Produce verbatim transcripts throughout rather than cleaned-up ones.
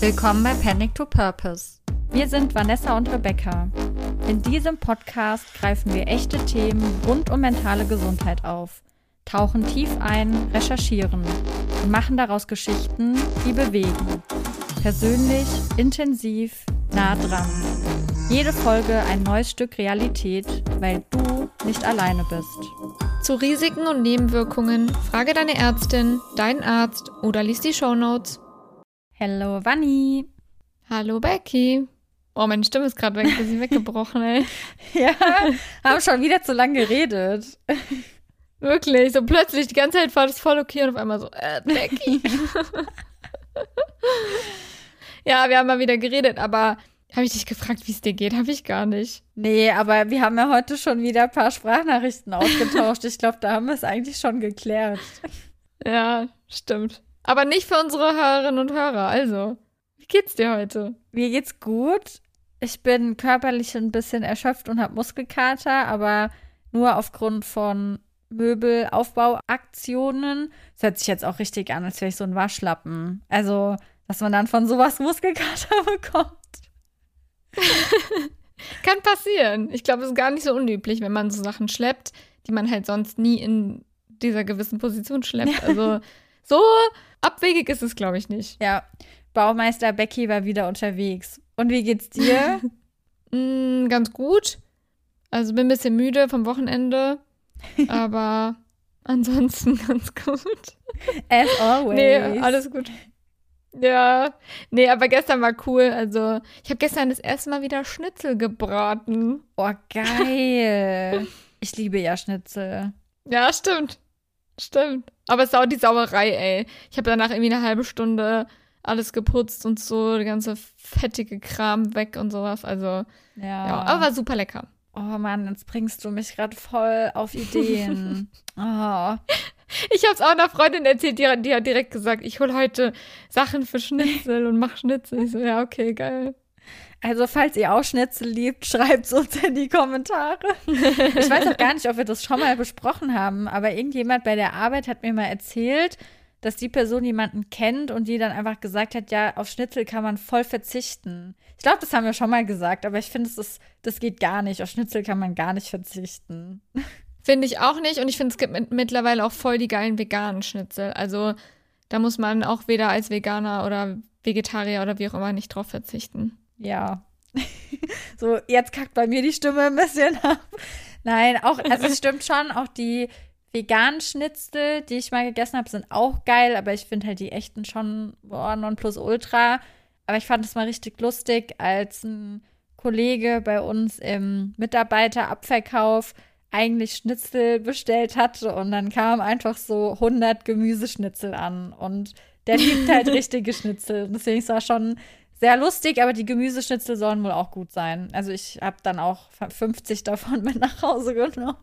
Willkommen bei Panic to Purpose. Wir sind Vanessa und Rebecca. In diesem Podcast greifen wir echte Themen rund um mentale Gesundheit auf, tauchen tief ein, recherchieren und machen daraus Geschichten, die bewegen. Persönlich, intensiv, nah dran. Jede Folge ein neues Stück Realität, weil du nicht alleine bist. Zu Risiken und Nebenwirkungen frage deine Ärztin, deinen Arzt oder lies die Shownotes. Hallo Vanni. Hallo Becky. Oh, meine Stimme ist gerade weg, ein bisschen weggebrochen, ey. Ja, haben schon wieder zu lange geredet. Wirklich, so plötzlich, die ganze Zeit war das voll okay und auf einmal so, äh, Becky. Ja, wir haben mal wieder geredet, aber habe ich dich gefragt, wie es dir geht? Habe ich gar nicht. Nee, aber wir haben ja heute schon wieder ein paar Sprachnachrichten ausgetauscht. Ich glaube, da haben wir es eigentlich schon geklärt. Ja, stimmt. Aber nicht für unsere Hörerinnen und Hörer. Also, wie geht's dir heute? Mir geht's gut. Ich bin körperlich ein bisschen erschöpft und habe Muskelkater, aber nur aufgrund von Möbelaufbauaktionen. Das hört sich jetzt auch richtig an, als wäre ich so ein Waschlappen. Also, dass man dann von sowas Muskelkater bekommt. Kann passieren. Ich glaube, es ist gar nicht so unüblich, wenn man so Sachen schleppt, die man halt sonst nie in dieser gewissen Position schleppt. Also, so abwegig ist es, glaube ich, nicht. Ja, Baumeister Becky war wieder unterwegs. Und wie geht's dir? mm, ganz gut. Also bin ein bisschen müde vom Wochenende, aber ansonsten ganz gut. As always. Nee, alles gut. Ja, nee, aber gestern war cool. Also ich habe gestern das erste Mal wieder Schnitzel gebraten. Oh, geil. Ich liebe ja Schnitzel. Ja, stimmt. Stimmt. Aber es ist auch die Sauerei, ey. Ich habe danach irgendwie eine halbe Stunde alles geputzt und so, der ganze fettige Kram weg und sowas. Also, ja, ja aber war super lecker. Oh Mann, jetzt bringst du mich gerade voll auf Ideen. Oh. Ich habe es auch einer Freundin erzählt, die, die hat direkt gesagt, ich hole heute Sachen für Schnitzel und mach Schnitzel. Ich so, ja, okay, geil. Also, falls ihr auch Schnitzel liebt, schreibt es uns in die Kommentare. Ich weiß auch gar nicht, ob wir das schon mal besprochen haben, aber irgendjemand bei der Arbeit hat mir mal erzählt, dass die Person jemanden kennt und die dann einfach gesagt hat, ja, auf Schnitzel kann man voll verzichten. Ich glaube, das haben wir schon mal gesagt, aber ich finde, das, das geht gar nicht. Auf Schnitzel kann man gar nicht verzichten. Finde ich auch nicht und ich finde, es gibt mit, mittlerweile auch voll die geilen veganen Schnitzel. Also, da muss man auch weder als Veganer oder Vegetarier oder wie auch immer nicht drauf verzichten. Ja. So, jetzt kackt bei mir die Stimme ein bisschen ab. Nein, auch, also es stimmt schon, auch die veganen Schnitzel, die ich mal gegessen habe, sind auch geil, aber ich finde halt die echten schon, boah, Nonplusultra. Aber ich fand es mal richtig lustig, als ein Kollege bei uns im Mitarbeiterabverkauf eigentlich Schnitzel bestellt hatte und dann kamen einfach so hundert Gemüseschnitzel an und der liebt halt richtige Schnitzel. Deswegen ist das schon sehr lustig, aber die Gemüseschnitzel sollen wohl auch gut sein. Also ich habe dann auch fünfzig davon mit nach Hause genommen.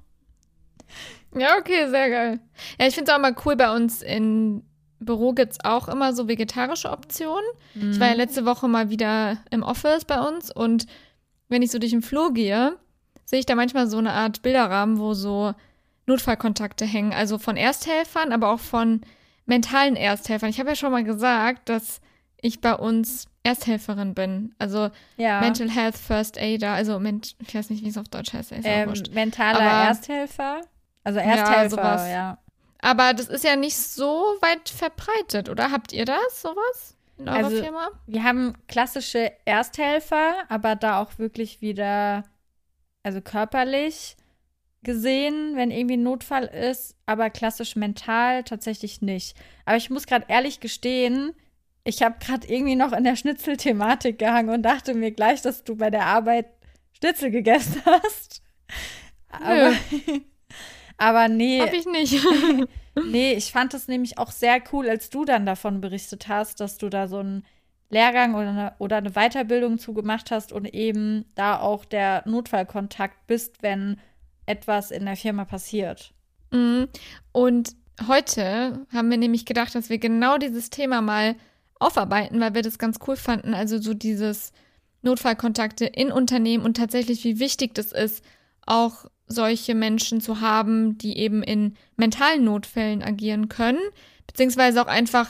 Ja, okay, sehr geil. Ja, ich finde es auch mal cool, bei uns im Büro gibt es auch immer so vegetarische Optionen. Mhm. Ich war ja letzte Woche mal wieder im Office bei uns und wenn ich so durch den Flur gehe, sehe ich da manchmal so eine Art Bilderrahmen, wo so Notfallkontakte hängen. Also von Ersthelfern, aber auch von mentalen Ersthelfern. Ich habe ja schon mal gesagt, dass ich bei uns Ersthelferin bin. Also ja. Mental Health First Aider. Also ment- ich weiß nicht, wie es auf Deutsch heißt. Ist ähm, mentaler aber, Ersthelfer? Also Ersthelfer, ja, sowas. Ja. Aber das ist ja nicht so weit verbreitet, oder? Habt ihr das, sowas in eurer also, Firma? Wir haben klassische Ersthelfer, aber da auch wirklich wieder, also körperlich gesehen, wenn irgendwie ein Notfall ist, aber klassisch mental tatsächlich nicht. Aber ich muss gerade ehrlich gestehen, ich habe gerade irgendwie noch in der Schnitzel-Thematik gehangen und dachte mir gleich, dass du bei der Arbeit Schnitzel gegessen hast. Aber, aber nee. Hab ich nicht. Nee, ich fand es nämlich auch sehr cool, als du dann davon berichtet hast, dass du da so einen Lehrgang oder eine, oder eine Weiterbildung zugemacht hast und eben da auch der Notfallkontakt bist, wenn etwas in der Firma passiert. Mhm. Und heute haben wir nämlich gedacht, dass wir genau dieses Thema mal aufarbeiten, weil wir das ganz cool fanden. Also so dieses Notfallkontakte in Unternehmen und tatsächlich, wie wichtig das ist, auch solche Menschen zu haben, die eben in mentalen Notfällen agieren können, beziehungsweise auch einfach,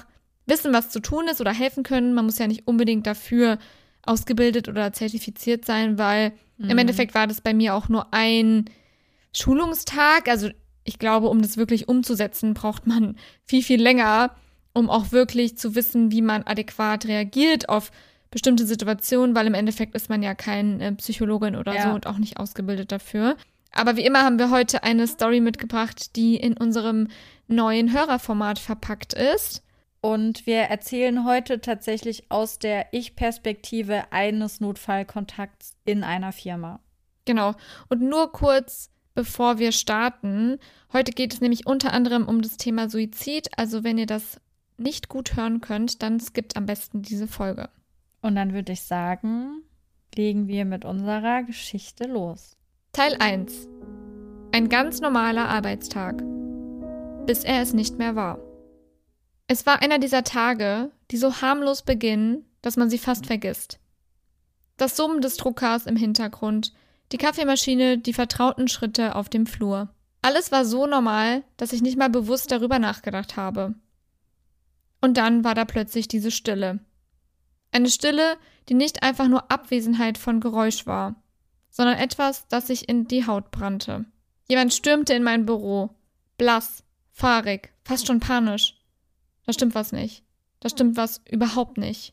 wissen, was zu tun ist oder helfen können. Man muss ja nicht unbedingt dafür ausgebildet oder zertifiziert sein, weil mhm. im Endeffekt war das bei mir auch nur ein Schulungstag. Also ich glaube, um das wirklich umzusetzen, braucht man viel, viel länger, um auch wirklich zu wissen, wie man adäquat reagiert auf bestimmte Situationen, weil im Endeffekt ist man ja kein äh, Psychologin oder ja. so und auch nicht ausgebildet dafür. Aber wie immer haben wir heute eine Story mitgebracht, die in unserem neuen Hörerformat verpackt ist. Und wir erzählen heute tatsächlich aus der Ich-Perspektive eines Notfallkontakts in einer Firma. Genau. Und nur kurz, bevor wir starten. Heute geht es nämlich unter anderem um das Thema Suizid. Also wenn ihr das nicht gut hören könnt, dann skippt am besten diese Folge. Und dann würde ich sagen, legen wir mit unserer Geschichte los. Teil eins. Ein ganz normaler Arbeitstag. Bis er es nicht mehr war. Es war einer dieser Tage, die so harmlos beginnen, dass man sie fast vergisst. Das Summen des Druckers im Hintergrund, die Kaffeemaschine, die vertrauten Schritte auf dem Flur. Alles war so normal, dass ich nicht mal bewusst darüber nachgedacht habe. Und dann war da plötzlich diese Stille. Eine Stille, die nicht einfach nur Abwesenheit von Geräusch war, sondern etwas, das sich in die Haut brannte. Jemand stürmte in mein Büro, blass, fahrig, fast schon panisch. Da stimmt was nicht. Da stimmt was überhaupt nicht.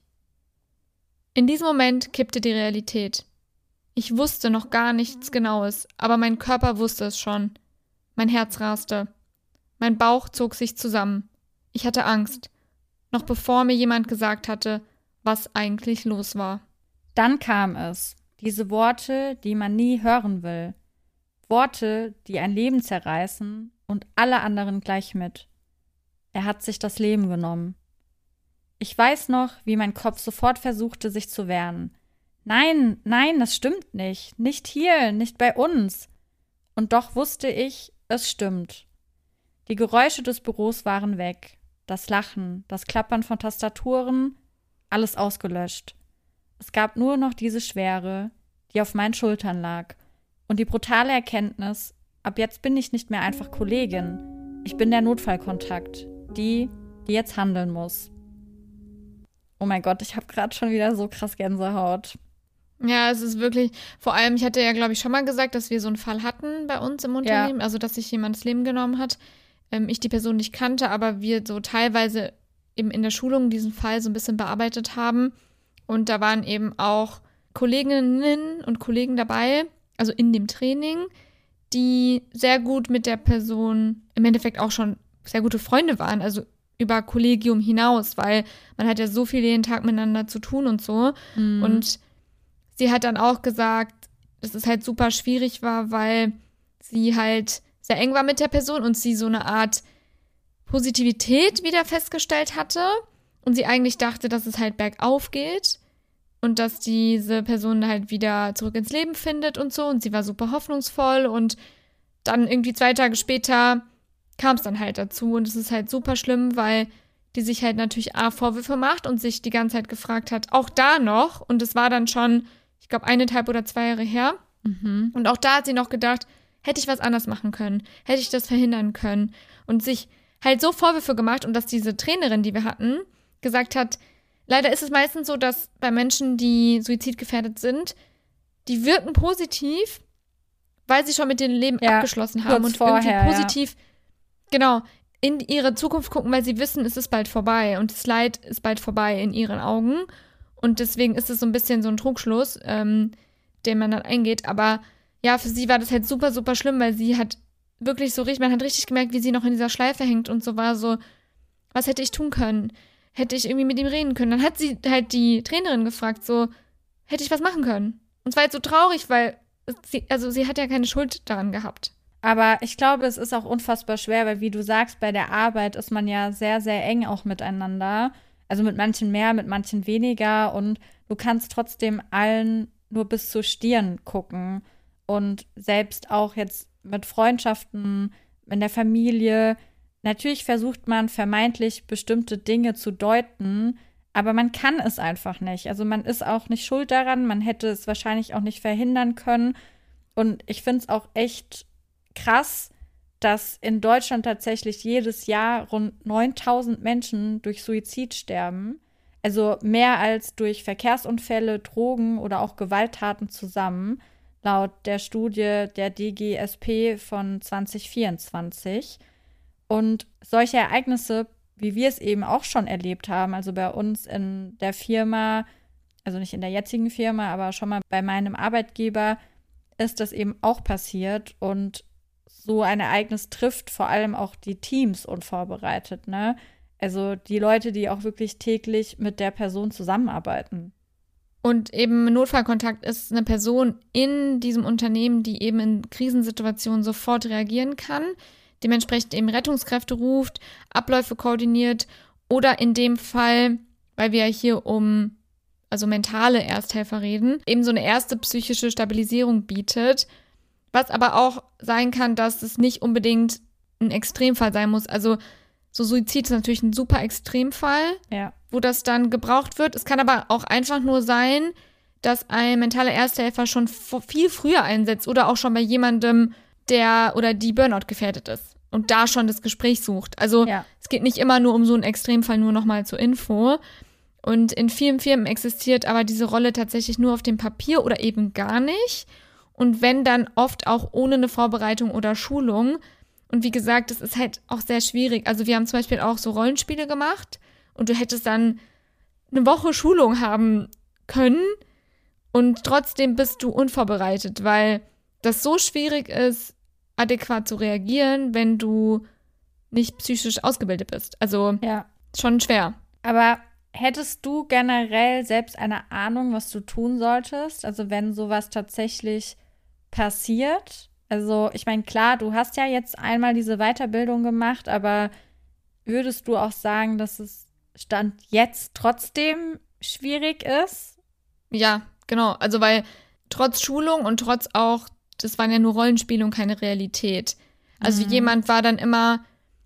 In diesem Moment kippte die Realität. Ich wusste noch gar nichts Genaues, aber mein Körper wusste es schon. Mein Herz raste. Mein Bauch zog sich zusammen. Ich hatte Angst. Noch bevor mir jemand gesagt hatte, was eigentlich los war. Dann kam es. Diese Worte, die man nie hören will. Worte, die ein Leben zerreißen und alle anderen gleich mit. Er hat sich das Leben genommen. Ich weiß noch, wie mein Kopf sofort versuchte, sich zu wehren. Nein, nein, das stimmt nicht. Nicht hier, nicht bei uns. Und doch wusste ich, es stimmt. Die Geräusche des Büros waren weg. Das Lachen, das Klappern von Tastaturen, alles ausgelöscht. Es gab nur noch diese Schwere, die auf meinen Schultern lag. Und die brutale Erkenntnis, ab jetzt bin ich nicht mehr einfach Kollegin. Ich bin der Notfallkontakt. Die, die jetzt handeln muss. Oh mein Gott, ich habe gerade schon wieder so krass Gänsehaut. Ja, es ist wirklich, vor allem, ich hatte ja, glaube ich, schon mal gesagt, dass wir so einen Fall hatten bei uns im Unternehmen, ja. Also dass sich jemand das Leben genommen hat. Ähm, ich die Person nicht kannte, aber wir so teilweise eben in der Schulung diesen Fall so ein bisschen bearbeitet haben. Und da waren eben auch Kolleginnen und Kollegen dabei, also in dem Training, die sehr gut mit der Person im Endeffekt auch schon sehr gute Freunde waren, also über Kollegium hinaus, weil man hat ja so viel jeden Tag miteinander zu tun und so. Mhm. Und sie hat dann auch gesagt, dass es halt super schwierig war, weil sie halt sehr eng war mit der Person und sie so eine Art Positivität wieder festgestellt hatte und sie eigentlich dachte, dass es halt bergauf geht und dass diese Person halt wieder zurück ins Leben findet und so. Und sie war super hoffnungsvoll und dann irgendwie zwei Tage später kam es dann halt dazu und es ist halt super schlimm, weil die sich halt natürlich A, Vorwürfe macht und sich die ganze Zeit gefragt hat, auch da noch, und es war dann schon, ich glaube, eineinhalb oder zwei Jahre her, mhm. Und auch da hat sie noch gedacht, hätte ich was anders machen können, hätte ich das verhindern können und sich halt so Vorwürfe gemacht und dass diese Trainerin, die wir hatten, gesagt hat, leider ist es meistens so, dass bei Menschen, die suizidgefährdet sind, die wirken positiv, weil sie schon mit dem Leben ja, abgeschlossen haben und vorher, irgendwie positiv ja. Genau, in ihre Zukunft gucken, weil sie wissen, es ist bald vorbei und das Leid ist bald vorbei in ihren Augen. Und deswegen ist es so ein bisschen so ein Trugschluss, ähm, den man dann eingeht. Aber ja, für sie war das halt super, super schlimm, weil sie hat wirklich so richtig, man hat richtig gemerkt, wie sie noch in dieser Schleife hängt und so war so, was hätte ich tun können? Hätte ich irgendwie mit ihm reden können? Dann hat sie halt die Trainerin gefragt, so, hätte ich was machen können? Und es war jetzt so traurig, weil sie, also sie hat ja keine Schuld daran gehabt. Aber ich glaube, es ist auch unfassbar schwer, weil wie du sagst, bei der Arbeit ist man ja sehr, sehr eng auch miteinander. Also mit manchen mehr, mit manchen weniger. Und du kannst trotzdem allen nur bis zur Stirn gucken. Und selbst auch jetzt mit Freundschaften, in der Familie. Natürlich versucht man vermeintlich bestimmte Dinge zu deuten, aber man kann es einfach nicht. Also man ist auch nicht schuld daran. Man hätte es wahrscheinlich auch nicht verhindern können. Und ich finde es auch echt krass, dass in Deutschland tatsächlich jedes Jahr rund neuntausend Menschen durch Suizid sterben. Also mehr als durch Verkehrsunfälle, Drogen oder auch Gewalttaten zusammen, laut der Studie der D G S P von zwanzig vierundzwanzig. Und solche Ereignisse, wie wir es eben auch schon erlebt haben, also bei uns in der Firma, also nicht in der jetzigen Firma, aber schon mal bei meinem Arbeitgeber, ist das eben auch passiert. Und so ein Ereignis trifft vor allem auch die Teams unvorbereitet, ne? Also die Leute, die auch wirklich täglich mit der Person zusammenarbeiten. Und eben Notfallkontakt ist eine Person in diesem Unternehmen, die eben in Krisensituationen sofort reagieren kann, dementsprechend eben Rettungskräfte ruft, Abläufe koordiniert oder in dem Fall, weil wir ja hier um also mentale Ersthelfer reden, eben so eine erste psychische Stabilisierung bietet, was aber auch sein kann, dass es nicht unbedingt ein Extremfall sein muss. Also so Suizid ist natürlich ein super Extremfall, ja, wo das dann gebraucht wird. Es kann aber auch einfach nur sein, dass ein mentaler Ersthelfer schon viel früher einsetzt oder auch schon bei jemandem, der oder die Burnout gefährdet ist und da schon das Gespräch sucht. Also ja. Es geht nicht immer nur um so einen Extremfall, nur nochmal zur Info. Und in vielen Firmen existiert aber diese Rolle tatsächlich nur auf dem Papier oder eben gar nicht. Und wenn, dann oft auch ohne eine Vorbereitung oder Schulung. Und wie gesagt, das ist halt auch sehr schwierig. Also wir haben zum Beispiel auch so Rollenspiele gemacht und du hättest dann eine Woche Schulung haben können und trotzdem bist du unvorbereitet, weil das so schwierig ist, adäquat zu reagieren, wenn du nicht psychisch ausgebildet bist. Also ja. Schon schwer. Aber hättest du generell selbst eine Ahnung, was du tun solltest? Also wenn sowas tatsächlich passiert? Also ich meine, klar, du hast ja jetzt einmal diese Weiterbildung gemacht, aber würdest du auch sagen, dass es Stand jetzt trotzdem schwierig ist? Ja, genau. Also weil trotz Schulung und trotz auch, das waren ja nur Rollenspiele und keine Realität. Also mhm. jemand war dann immer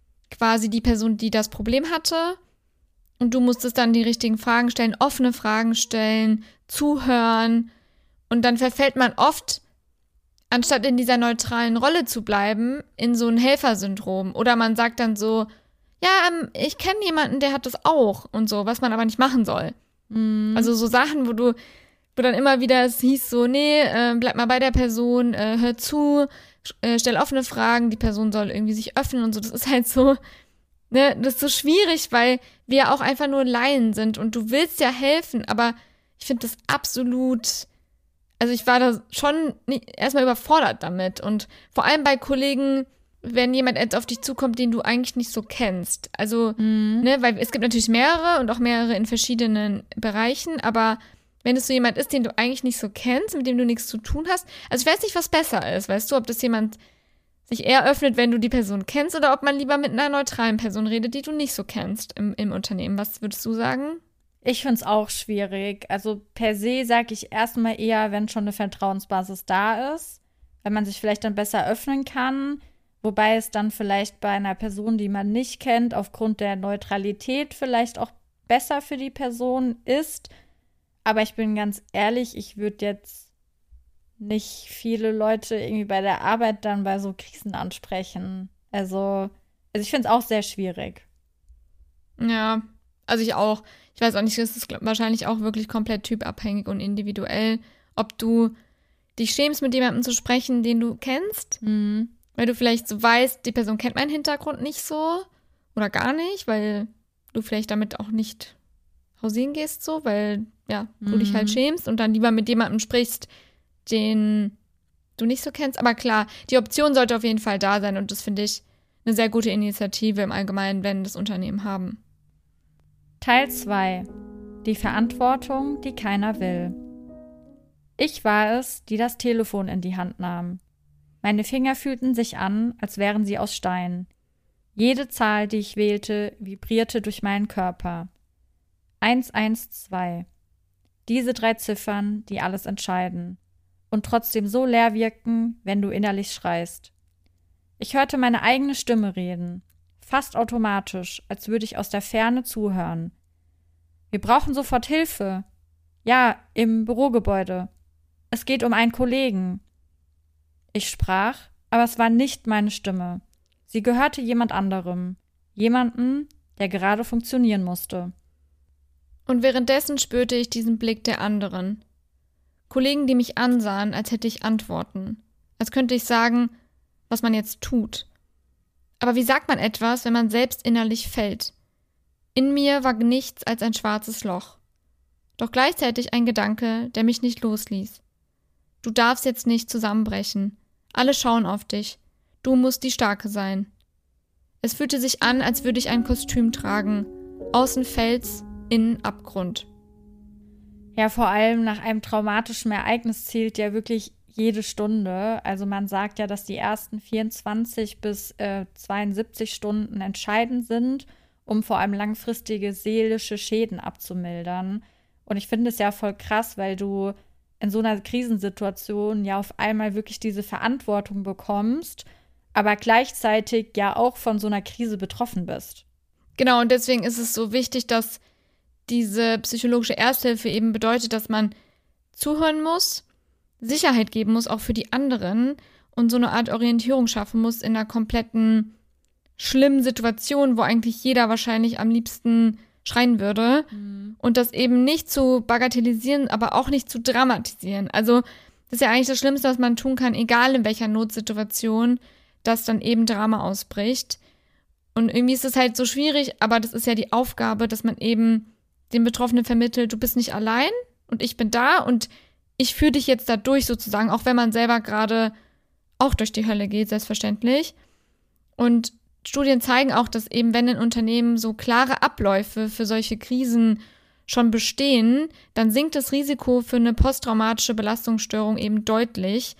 quasi die Person, die das Problem hatte und du musstest dann die richtigen Fragen stellen, offene Fragen stellen, zuhören und dann verfällt man oft, anstatt in dieser neutralen Rolle zu bleiben, in so ein Helfersyndrom. Oder man sagt dann so, ja, ähm, ich kenne jemanden, der hat das auch und so, was man aber nicht machen soll. Mhm. Also so Sachen, wo du, wo dann immer wieder es hieß so, nee, äh, bleib mal bei der Person, äh, hör zu, äh, stell offene Fragen, die Person soll irgendwie sich öffnen und so. Das ist halt so, ne, das ist so schwierig, weil wir auch einfach nur Laien sind und du willst ja helfen, aber ich finde das absolut, also ich war da schon nicht, erstmal überfordert damit und vor allem bei Kollegen, wenn jemand jetzt auf dich zukommt, den du eigentlich nicht so kennst. Also, mhm. ne, weil es gibt natürlich mehrere und auch mehrere in verschiedenen Bereichen, aber wenn es so jemand ist, den du eigentlich nicht so kennst, mit dem du nichts zu tun hast, also ich weiß nicht, was besser ist, weißt du, ob das jemand sich eher öffnet, wenn du die Person kennst oder ob man lieber mit einer neutralen Person redet, die du nicht so kennst im, im Unternehmen. Was würdest du sagen? Ich finde es auch schwierig. Also per se sage ich erstmal eher, wenn schon eine Vertrauensbasis da ist, weil man sich vielleicht dann besser öffnen kann, wobei es dann vielleicht bei einer Person, die man nicht kennt, aufgrund der Neutralität vielleicht auch besser für die Person ist. Aber ich bin ganz ehrlich, ich würde jetzt nicht viele Leute irgendwie bei der Arbeit dann bei so Krisen ansprechen. Also, also ich finde es auch sehr schwierig. Ja, also ich auch. Ich weiß auch nicht, es ist wahrscheinlich auch wirklich komplett typabhängig und individuell, ob du dich schämst, mit jemandem zu sprechen, den du kennst, mhm. weil du vielleicht so weißt, die Person kennt meinen Hintergrund nicht so oder gar nicht, weil du vielleicht damit auch nicht hausieren gehst so, weil ja, du mhm. dich halt schämst und dann lieber mit jemandem sprichst, den du nicht so kennst. Aber klar, die Option sollte auf jeden Fall da sein und das finde ich eine sehr gute Initiative im Allgemeinen, wenn das Unternehmen haben. Teil zwei. Die Verantwortung, die keiner will. Ich war es, die das Telefon in die Hand nahm. Meine Finger fühlten sich an, als wären sie aus Stein. Jede Zahl, die ich wählte, vibrierte durch meinen Körper. eins eins zwei. Diese drei Ziffern, die alles entscheiden. Und trotzdem so leer wirken, wenn du innerlich schreist. Ich hörte meine eigene Stimme reden. Fast automatisch, als würde ich aus der Ferne zuhören. Wir brauchen sofort Hilfe. Ja, im Bürogebäude. Es geht um einen Kollegen. Ich sprach, aber es war nicht meine Stimme. Sie gehörte jemand anderem. Jemandem, der gerade funktionieren musste. Und währenddessen spürte ich diesen Blick der anderen. Kollegen, die mich ansahen, als hätte ich Antworten. Als könnte ich sagen, was man jetzt tut. Aber wie sagt man etwas, wenn man selbst innerlich fällt? In mir war nichts als ein schwarzes Loch. Doch gleichzeitig ein Gedanke, der mich nicht losließ. Du darfst jetzt nicht zusammenbrechen. Alle schauen auf dich. Du musst die Starke sein. Es fühlte sich an, als würde ich ein Kostüm tragen. Außen Fels, innen Abgrund. Ja, vor allem nach einem traumatischen Ereignis zählt ja wirklich jede Stunde. Also man sagt ja, dass die ersten vierundzwanzig bis äh, zweiundsiebzig Stunden entscheidend sind, um vor allem langfristige seelische Schäden abzumildern. Und ich finde es ja voll krass, weil du in so einer Krisensituation ja auf einmal wirklich diese Verantwortung bekommst, aber gleichzeitig ja auch von so einer Krise betroffen bist. Genau, und deswegen ist es so wichtig, dass diese psychologische Ersthilfe eben bedeutet, dass man zuhören muss, Sicherheit geben muss, auch für die anderen und so eine Art Orientierung schaffen muss in einer kompletten schlimmen Situation, wo eigentlich jeder wahrscheinlich am liebsten schreien würde. Mhm. Und das eben nicht zu bagatellisieren, aber auch nicht zu dramatisieren. Also das ist ja eigentlich das Schlimmste, was man tun kann, egal in welcher Notsituation, dass dann eben Drama ausbricht. Und irgendwie ist es halt so schwierig, aber das ist ja die Aufgabe, dass man eben den Betroffenen vermittelt, du bist nicht allein und ich bin da und ich führe dich jetzt da durch sozusagen, auch wenn man selber gerade auch durch die Hölle geht, selbstverständlich. Und Studien zeigen auch, dass eben, wenn in Unternehmen so klare Abläufe für solche Krisen schon bestehen, dann sinkt das Risiko für eine posttraumatische Belastungsstörung eben deutlich.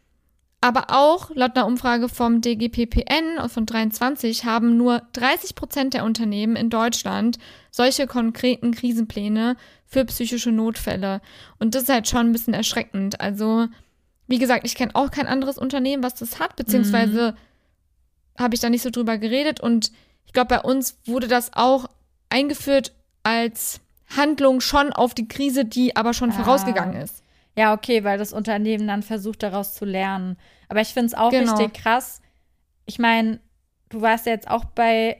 Aber auch laut einer Umfrage vom D G P P N von dreiundzwanzig haben nur dreißig Prozent der Unternehmen in Deutschland solche konkreten Krisenpläne für psychische Notfälle. Und das ist halt schon ein bisschen erschreckend. Also, wie gesagt, ich kenne auch kein anderes Unternehmen, was das hat, beziehungsweise mhm. habe ich da nicht so drüber geredet. Und ich glaube, bei uns wurde das auch eingeführt als Handlung schon auf die Krise, die aber schon ah. vorausgegangen ist. Ja, okay, weil das Unternehmen dann versucht, daraus zu lernen. Aber ich finde es auch genau. richtig krass. Ich meine, du warst ja jetzt auch bei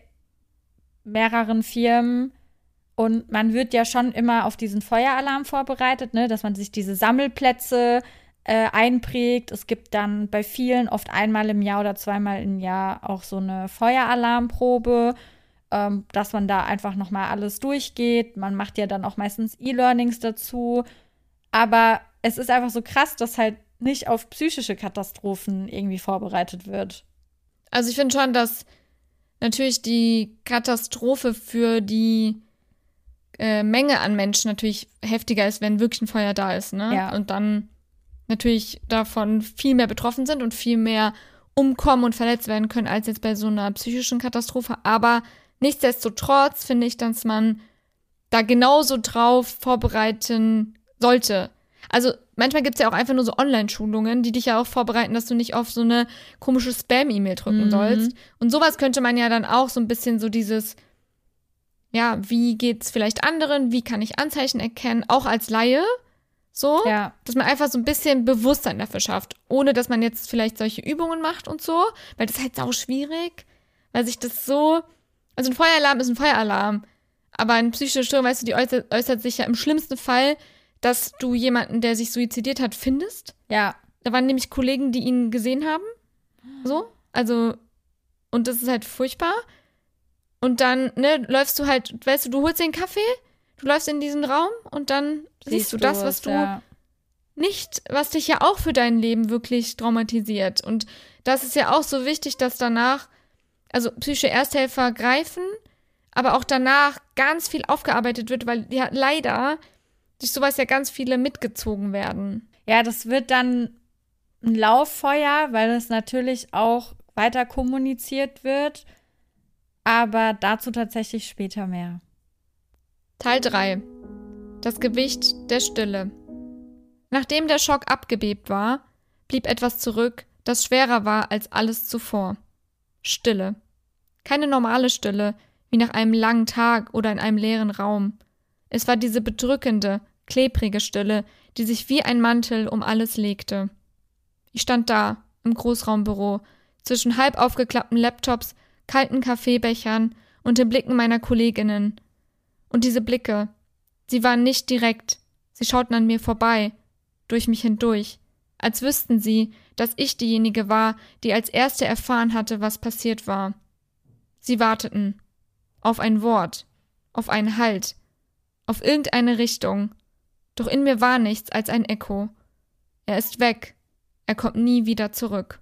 mehreren Firmen und man wird ja schon immer auf diesen Feueralarm vorbereitet, ne, dass man sich diese Sammelplätze äh, einprägt. Es gibt dann bei vielen oft einmal im Jahr oder zweimal im Jahr auch so eine Feueralarmprobe, ähm, dass man da einfach nochmal alles durchgeht. Man macht ja dann auch meistens E-Learnings dazu. Aber es ist einfach so krass, dass halt nicht auf psychische Katastrophen irgendwie vorbereitet wird. Also ich finde schon, dass natürlich die Katastrophe für die äh, Menge an Menschen natürlich heftiger ist, wenn wirklich ein Feuer da ist, ne? Ja. Und dann natürlich davon viel mehr betroffen sind und viel mehr umkommen und verletzt werden können, als jetzt bei so einer psychischen Katastrophe. Aber nichtsdestotrotz finde ich, dass man da genauso drauf vorbereiten sollte. Also manchmal gibt es ja auch einfach nur so Online-Schulungen, die dich ja auch vorbereiten, dass du nicht auf so eine komische Spam-E-Mail drücken mhm. sollst. Und sowas könnte man ja dann auch so ein bisschen so dieses, ja, wie geht's vielleicht anderen, wie kann ich Anzeichen erkennen, auch als Laie, so, ja. dass man einfach so ein bisschen Bewusstsein dafür schafft, ohne dass man jetzt vielleicht solche Übungen macht und so, weil das ist halt sau schwierig, weil sich das so, also ein Feueralarm ist ein Feueralarm, aber eine psychische Störung, weißt du, die äußert, äußert sich ja im schlimmsten Fall, dass du jemanden, der sich suizidiert hat, findest. Ja. Da waren nämlich Kollegen, die ihn gesehen haben. So. Also, und das ist halt furchtbar. Und dann, ne, läufst du halt, weißt du, du holst den Kaffee, du läufst in diesen Raum und dann siehst, siehst du das, was du ja. nicht, was dich ja auch für dein Leben wirklich traumatisiert. Und das ist ja auch so wichtig, dass danach, also psychische Ersthelfer greifen, aber auch danach ganz viel aufgearbeitet wird, weil ja leider durch sowas ja ganz viele mitgezogen werden. Ja, das wird dann ein Lauffeuer, weil es natürlich auch weiter kommuniziert wird. Aber dazu tatsächlich später mehr. Teil drei. Das Gewicht der Stille. Nachdem der Schock abgebebt war, blieb etwas zurück, das schwerer war als alles zuvor. Stille. Keine normale Stille, wie nach einem langen Tag oder in einem leeren Raum. Es war diese bedrückende, klebrige Stille, die sich wie ein Mantel um alles legte. Ich stand da, im Großraumbüro, zwischen halb aufgeklappten Laptops, kalten Kaffeebechern und den Blicken meiner Kolleginnen. Und diese Blicke, sie waren nicht direkt, sie schauten an mir vorbei, durch mich hindurch, als wüssten sie, dass ich diejenige war, die als Erste erfahren hatte, was passiert war. Sie warteten auf ein Wort, auf einen Halt, auf irgendeine Richtung, doch in mir war nichts als ein Echo. Er ist weg, er kommt nie wieder zurück.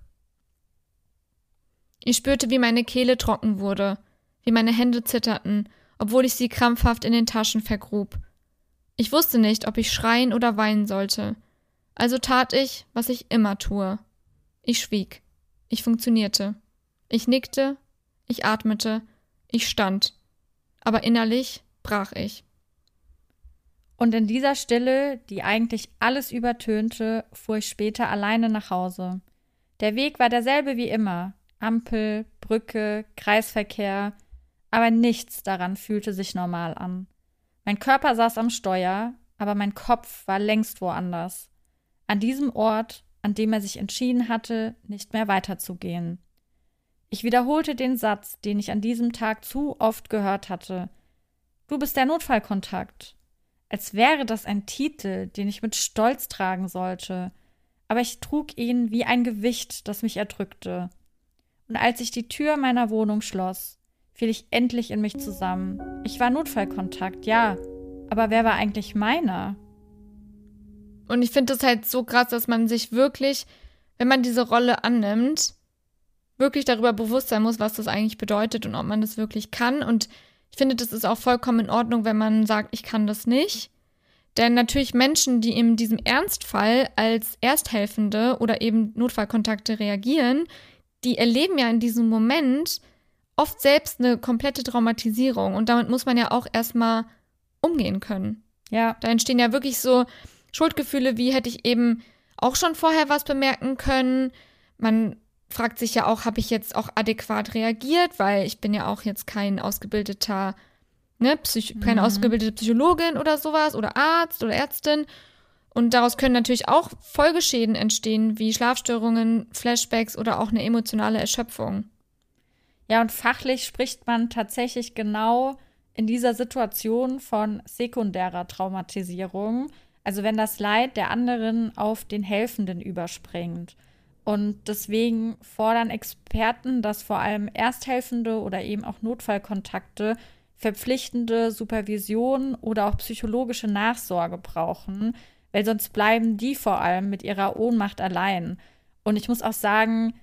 Ich spürte, wie meine Kehle trocken wurde, wie meine Hände zitterten, obwohl ich sie krampfhaft in den Taschen vergrub. Ich wusste nicht, ob ich schreien oder weinen sollte. Also tat ich, was ich immer tue. Ich schwieg. Ich funktionierte. Ich nickte. Ich atmete. Ich stand. Aber innerlich brach ich. Und in dieser Stille, die eigentlich alles übertönte, fuhr ich später alleine nach Hause. Der Weg war derselbe wie immer. Ampel, Brücke, Kreisverkehr, aber nichts daran fühlte sich normal an. Mein Körper saß am Steuer, aber mein Kopf war längst woanders. An diesem Ort, an dem er sich entschieden hatte, nicht mehr weiterzugehen. Ich wiederholte den Satz, den ich an diesem Tag zu oft gehört hatte. Du bist der Notfallkontakt. Als wäre das ein Titel, den ich mit Stolz tragen sollte. Aber ich trug ihn wie ein Gewicht, das mich erdrückte. Und als ich die Tür meiner Wohnung schloss, fiel ich endlich in mich zusammen. Ich war Notfallkontakt, ja, aber wer war eigentlich meiner? Und ich finde das halt so krass, dass man sich wirklich, wenn man diese Rolle annimmt, wirklich darüber bewusst sein muss, was das eigentlich bedeutet und ob man das wirklich kann. Und ich finde, das ist auch vollkommen in Ordnung, wenn man sagt, ich kann das nicht. Denn natürlich Menschen, die in diesem Ernstfall als Ersthelfende oder eben Notfallkontakte reagieren, die erleben ja in diesem Moment oft selbst eine komplette Traumatisierung. Und damit muss man ja auch erstmal umgehen können. Ja. Da entstehen ja wirklich so Schuldgefühle, wie hätte ich eben auch schon vorher was bemerken können. Man fragt sich ja auch, habe ich jetzt auch adäquat reagiert, weil ich bin ja auch jetzt kein ausgebildeter, ne, Psych- keine Mhm. ausgebildete Psychologin oder sowas oder Arzt oder Ärztin. Und daraus können natürlich auch Folgeschäden entstehen, wie Schlafstörungen, Flashbacks oder auch eine emotionale Erschöpfung. Ja, und fachlich spricht man tatsächlich genau in dieser Situation von sekundärer Traumatisierung, also wenn das Leid der anderen auf den Helfenden überspringt. Und deswegen fordern Experten, dass vor allem Ersthelfende oder eben auch Notfallkontakte verpflichtende Supervision oder auch psychologische Nachsorge brauchen, weil sonst bleiben die vor allem mit ihrer Ohnmacht allein. Und ich muss auch sagen,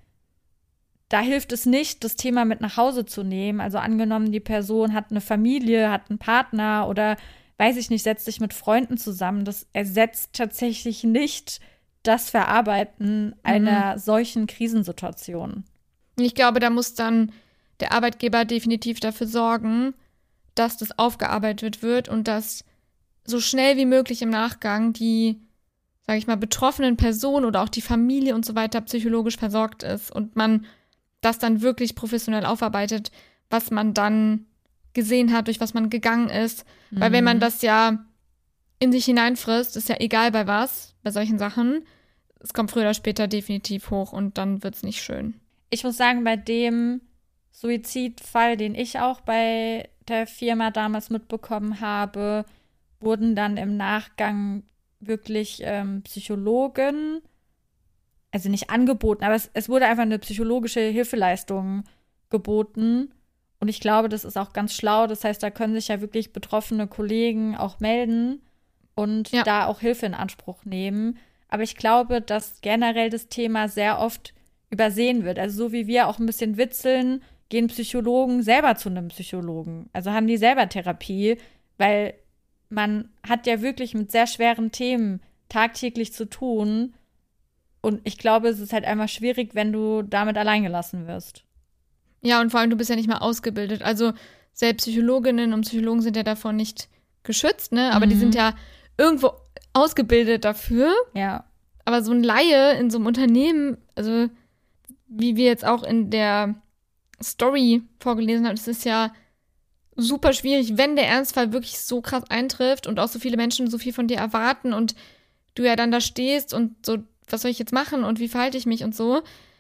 da hilft es nicht, das Thema mit nach Hause zu nehmen. Also angenommen, die Person hat eine Familie, hat einen Partner oder, weiß ich nicht, setzt sich mit Freunden zusammen. Das ersetzt tatsächlich nicht das Verarbeiten einer mhm. solchen Krisensituation. Ich glaube, da muss dann der Arbeitgeber definitiv dafür sorgen, dass das aufgearbeitet wird und dass so schnell wie möglich im Nachgang die, sage ich mal, betroffenen Personen oder auch die Familie und so weiter psychologisch versorgt ist und man das dann wirklich professionell aufarbeitet, was man dann gesehen hat, durch was man gegangen ist. Mhm. Weil wenn man das ja in sich hineinfrisst, ist ja egal bei was, bei solchen Sachen, es kommt früher oder später definitiv hoch und dann wird's nicht schön. Ich muss sagen, bei dem Suizidfall, den ich auch bei der Firma damals mitbekommen habe, wurden dann im Nachgang wirklich ähm, Psychologen, also nicht angeboten, aber es, es wurde einfach eine psychologische Hilfeleistung geboten. Und ich glaube, das ist auch ganz schlau. Das heißt, da können sich ja wirklich betroffene Kollegen auch melden und ja. da auch Hilfe in Anspruch nehmen. Aber ich glaube, dass generell das Thema sehr oft übersehen wird. Also so wie wir auch ein bisschen witzeln, gehen Psychologen selber zu einem Psychologen. Also haben die selber Therapie, weil man hat ja wirklich mit sehr schweren Themen tagtäglich zu tun. Und ich glaube, es ist halt einfach schwierig, wenn du damit alleingelassen wirst. Ja, und vor allem, du bist ja nicht mal ausgebildet. Also selbst Psychologinnen und Psychologen sind ja davon nicht geschützt, ne? Aber mhm. die sind ja irgendwo ausgebildet dafür. Ja. Aber so ein Laie in so einem Unternehmen, also wie wir jetzt auch in der Story vorgelesen haben, das ist ja super schwierig, wenn der Ernstfall wirklich so krass eintrifft und auch so viele Menschen so viel von dir erwarten und du ja dann da stehst und so, was soll ich jetzt machen und wie verhalte ich mich und so,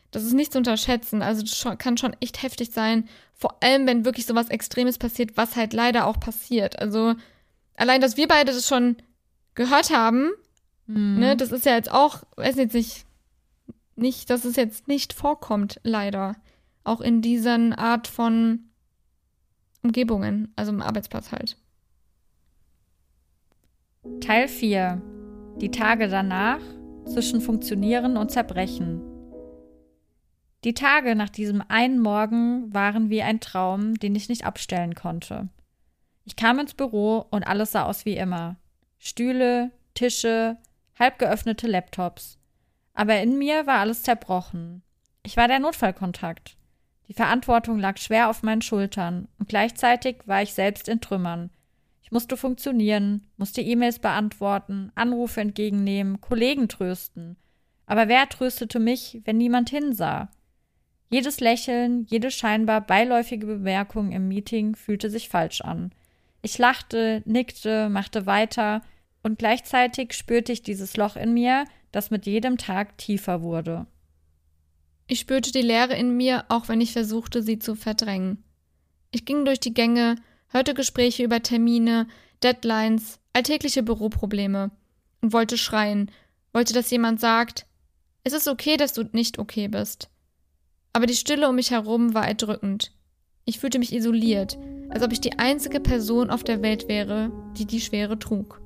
Das ist nicht zu unterschätzen. Also das schon, kann schon echt heftig sein. Vor allem, wenn wirklich sowas Extremes passiert, was halt leider auch passiert. Also allein, dass wir beide das schon gehört haben, mhm. ne, das ist ja jetzt auch, weiß jetzt nicht, nicht, dass es jetzt nicht vorkommt, leider. Auch in diesen Art von Umgebungen, also im Arbeitsplatz halt. Teil vier. Die Tage danach zwischen Funktionieren und Zerbrechen. Die Tage nach diesem einen Morgen waren wie ein Traum, den ich nicht abstellen konnte. Ich kam ins Büro und alles sah aus wie immer. Stühle, Tische, halb geöffnete Laptops. Aber in mir war alles zerbrochen. Ich war der Notfallkontakt. Die Verantwortung lag schwer auf meinen Schultern und gleichzeitig war ich selbst in Trümmern. Ich musste funktionieren, musste E-Mails beantworten, Anrufe entgegennehmen, Kollegen trösten. Aber wer tröstete mich, wenn niemand hinsah? Jedes Lächeln, jede scheinbar beiläufige Bemerkung im Meeting fühlte sich falsch an. Ich lachte, nickte, machte weiter und gleichzeitig spürte ich dieses Loch in mir, das mit jedem Tag tiefer wurde. Ich spürte die Leere in mir, auch wenn ich versuchte, sie zu verdrängen. Ich ging durch die Gänge, hörte Gespräche über Termine, Deadlines, alltägliche Büroprobleme und wollte schreien, wollte, dass jemand sagt, es ist okay, dass du nicht okay bist. Aber die Stille um mich herum war erdrückend. Ich fühlte mich isoliert, als ob ich die einzige Person auf der Welt wäre, die die Schwere trug.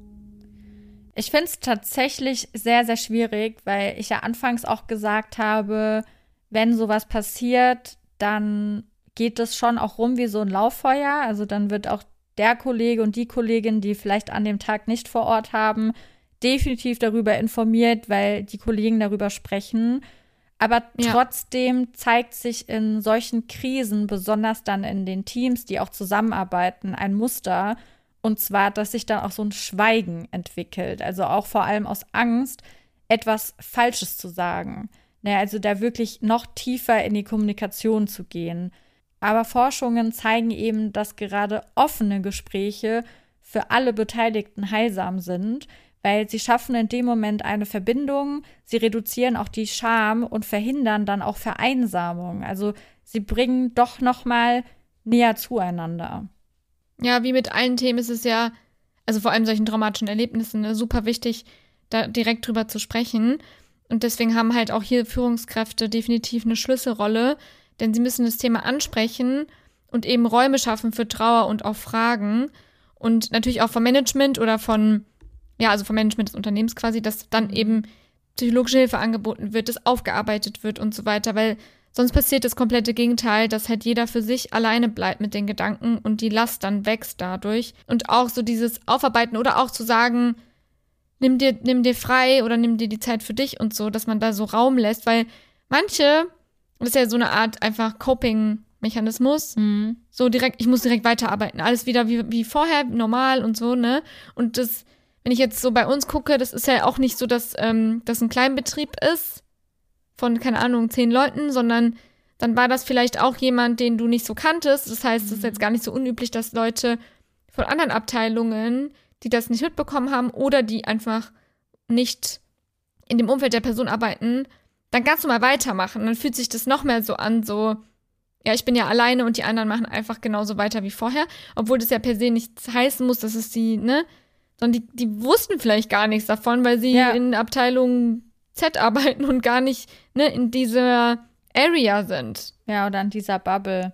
Ich finde es tatsächlich sehr, sehr schwierig, weil ich ja anfangs auch gesagt habe, wenn sowas passiert, dann geht es schon auch rum wie so ein Lauffeuer. Also dann wird auch der Kollege und die Kollegin, die vielleicht an dem Tag nicht vor Ort haben, definitiv darüber informiert, weil die Kollegen darüber sprechen. Aber ja. trotzdem zeigt sich in solchen Krisen, besonders dann in den Teams, die auch zusammenarbeiten, ein Muster. Und zwar, dass sich dann auch so ein Schweigen entwickelt. Also auch vor allem aus Angst, etwas Falsches zu sagen. Naja, also da wirklich noch tiefer in die Kommunikation zu gehen. Aber Forschungen zeigen eben, dass gerade offene Gespräche für alle Beteiligten heilsam sind, weil sie schaffen in dem Moment eine Verbindung, sie reduzieren auch die Scham und verhindern dann auch Vereinsamung. Also sie bringen doch noch mal näher zueinander. Ja, wie mit allen Themen ist es ja, also vor allem solchen traumatischen Erlebnissen, ne, super wichtig, da direkt drüber zu sprechen. Und deswegen haben halt auch hier Führungskräfte definitiv eine Schlüsselrolle, denn sie müssen das Thema ansprechen und eben Räume schaffen für Trauer und auch Fragen. Und natürlich auch vom Management oder von, ja, also vom Management des Unternehmens quasi, dass dann eben psychologische Hilfe angeboten wird, das aufgearbeitet wird und so weiter, weil sonst passiert das komplette Gegenteil, dass halt jeder für sich alleine bleibt mit den Gedanken und die Last dann wächst dadurch. Und auch so dieses Aufarbeiten oder auch zu sagen, nimm dir, nimm dir frei oder nimm dir die Zeit für dich und so, dass man da so Raum lässt, weil manche, das ist ja so eine Art einfach Coping-Mechanismus, mhm. so direkt, ich muss direkt weiterarbeiten, alles wieder wie, wie vorher, normal und so, ne? Und das, wenn ich jetzt so bei uns gucke, das ist ja auch nicht so, dass ähm, das ein Kleinbetrieb ist, von, keine Ahnung, zehn Leuten, sondern dann war das vielleicht auch jemand, den du nicht so kanntest. Das heißt, es ist jetzt gar nicht so unüblich, dass Leute von anderen Abteilungen, die das nicht mitbekommen haben oder die einfach nicht in dem Umfeld der Person arbeiten, dann ganz normal weitermachen. Dann fühlt sich das noch mehr so an, so, ja, ich bin ja alleine und die anderen machen einfach genauso weiter wie vorher, obwohl das ja per se nichts heißen muss, dass es die, ne, sondern die, die wussten vielleicht gar nichts davon, weil sie ja. in Abteilung Z arbeiten und gar nicht, ne, in dieser Area sind. Ja, oder in dieser Bubble.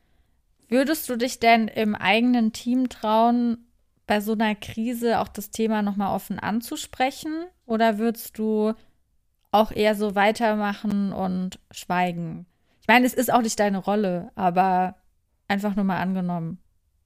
Würdest du dich denn im eigenen Team trauen, bei so einer Krise auch das Thema nochmal offen anzusprechen? Oder würdest du auch eher so weitermachen und schweigen? Ich meine, es ist auch nicht deine Rolle, aber einfach nur mal angenommen.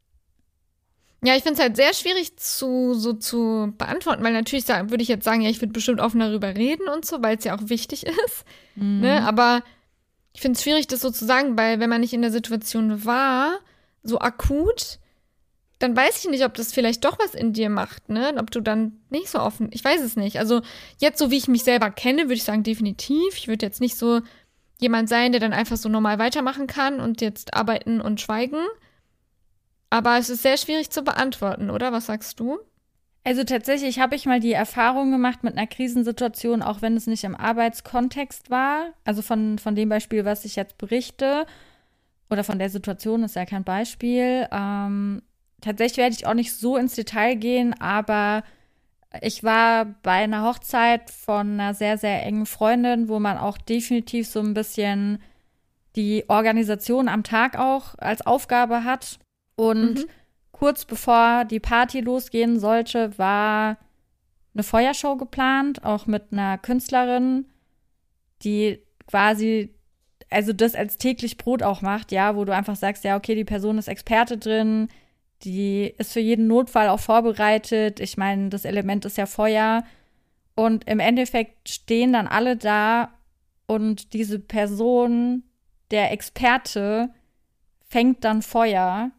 Ja, ich finde es halt sehr schwierig zu so zu beantworten, weil natürlich sagen, würde ich jetzt sagen, ja, ich würde bestimmt offen darüber reden und so, weil es ja auch wichtig ist. Mhm. Ne? Aber ich finde es schwierig, das so zu sagen, weil wenn man nicht in der Situation war, so akut, dann weiß ich nicht, ob das vielleicht doch was in dir macht, ne? Ob du dann nicht so offen, ich weiß es nicht. Also jetzt, so wie ich mich selber kenne, würde ich sagen, definitiv. Ich würde jetzt nicht so jemand sein, der dann einfach so normal weitermachen kann und jetzt arbeiten und schweigen. Aber es ist sehr schwierig zu beantworten, oder? Was sagst du? Also tatsächlich habe ich mal die Erfahrung gemacht mit einer Krisensituation, auch wenn es nicht im Arbeitskontext war. Also von, von dem Beispiel, was ich jetzt berichte, oder von der Situation ist ja kein Beispiel. Ähm, tatsächlich werde ich auch nicht so ins Detail gehen, aber ich war bei einer Hochzeit von einer sehr, sehr engen Freundin, wo man auch definitiv so ein bisschen die Organisation am Tag auch als Aufgabe hat. Und Mhm. kurz bevor die Party losgehen sollte, war eine Feuershow geplant, auch mit einer Künstlerin, die quasi, also das als täglich Brot auch macht, ja, wo du einfach sagst, ja, okay, die Person ist Experte drin, die ist für jeden Notfall auch vorbereitet. Ich meine, das Element ist ja Feuer. Und im Endeffekt stehen dann alle da und diese Person, der Experte, fängt dann Feuer.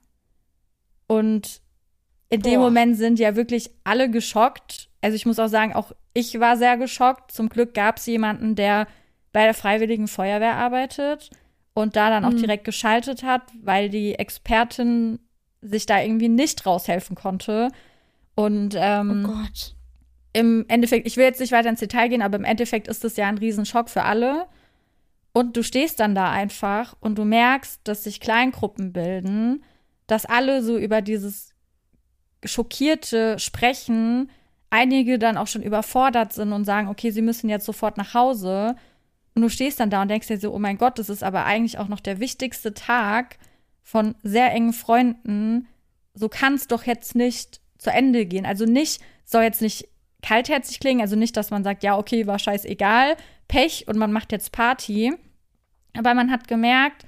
Und in dem Boah. Moment sind ja wirklich alle geschockt. Also ich muss auch sagen, auch ich war sehr geschockt. Zum Glück gab es jemanden, der bei der Freiwilligen Feuerwehr arbeitet und da dann auch Mhm. direkt geschaltet hat, weil die Expertin sich da irgendwie nicht raushelfen konnte. Und ähm, Oh Gott. im Endeffekt, ich will jetzt nicht weiter ins Detail gehen, aber im Endeffekt ist das ja ein Riesenschock für alle. Und du stehst dann da einfach und du merkst, dass sich Kleingruppen bilden, dass alle so über dieses schockierte Sprechen, einige dann auch schon überfordert sind und sagen, okay, sie müssen jetzt sofort nach Hause. Und du stehst dann da und denkst dir so, oh mein Gott, das ist aber eigentlich auch noch der wichtigste Tag von sehr engen Freunden. So kann es doch jetzt nicht zu Ende gehen. Also nicht, soll jetzt nicht kaltherzig klingen, also nicht, dass man sagt, ja, okay, war scheißegal, Pech und man macht jetzt Party. Aber man hat gemerkt,